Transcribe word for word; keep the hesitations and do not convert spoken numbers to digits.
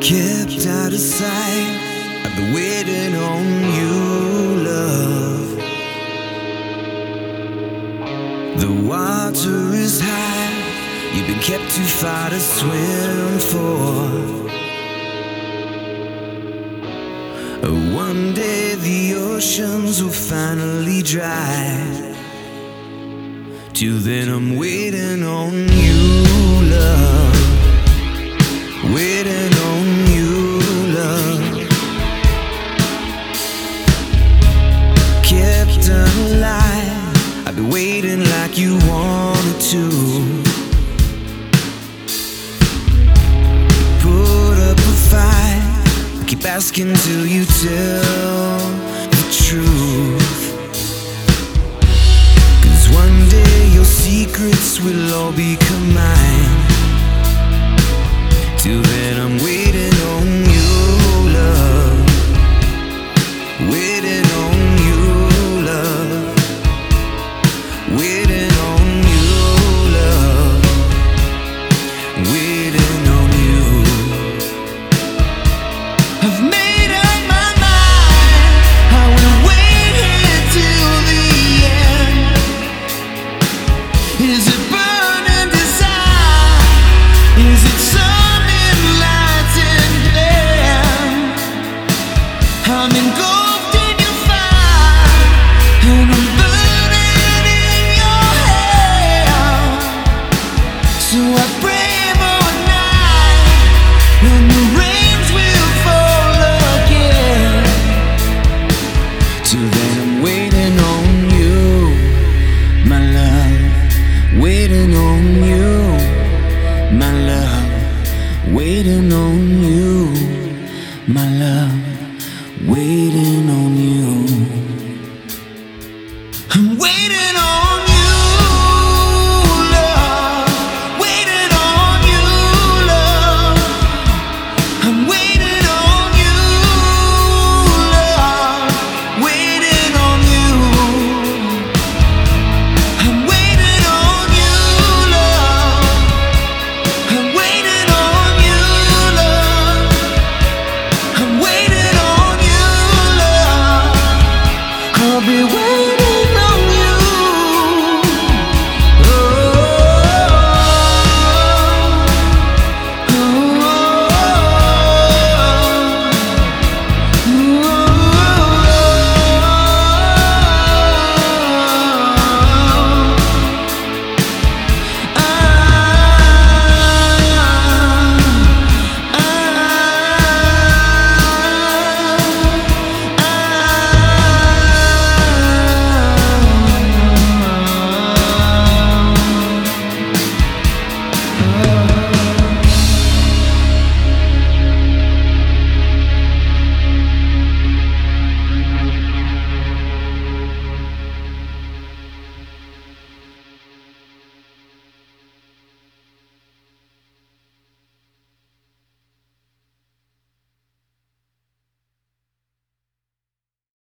Kept out of sight, I've been waiting on you, love. The water is high, you've been kept too far to swim for. One day the oceans will finally dry. Till then I'm waiting on you, love. Waiting on you, love. Kept alive, I've been waiting like you wanted to. Put up a fight, keep asking till you tell the truth. Cause one day your secrets will all become mine. Till then I'm waiting on you, love. Waiting on you, love. Waiting on you, love. Waiting on you. I've made up my mind, I will wait here till the end. Is it burning desire? Is it some enlightened plan? I'm engulfed in your fire, and I'm burning in your hand. So I pray